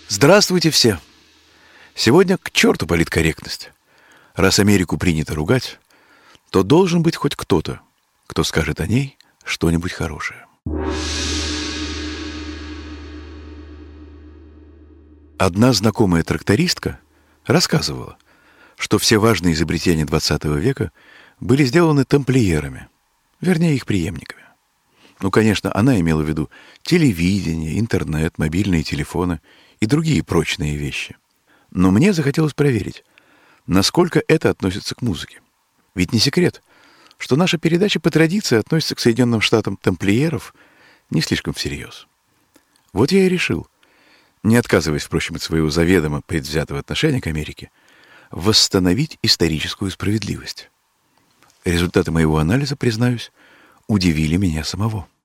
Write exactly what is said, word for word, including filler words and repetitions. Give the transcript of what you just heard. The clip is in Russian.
Здравствуйте все! Сегодня к черту политкорректность. Раз Америку принято ругать, то должен быть хоть кто-то, кто скажет о ней что-нибудь хорошее. Одна знакомая трактористка рассказывала, что все важные изобретения двадцатого века были сделаны тамплиерами, вернее, их преемниками. Ну, конечно, она имела в виду телевидение, интернет, мобильные телефоны и другие прочные вещи. Но мне захотелось проверить, насколько это относится к музыке. Ведь не секрет, что наша передача по традиции относится к Соединенным Штатам тамплиеров не слишком всерьез. Вот я и решил, не отказываясь, впрочем, от своего заведомо предвзятого отношения к Америке, восстановить историческую справедливость. Результаты моего анализа, признаюсь, удивили меня самого.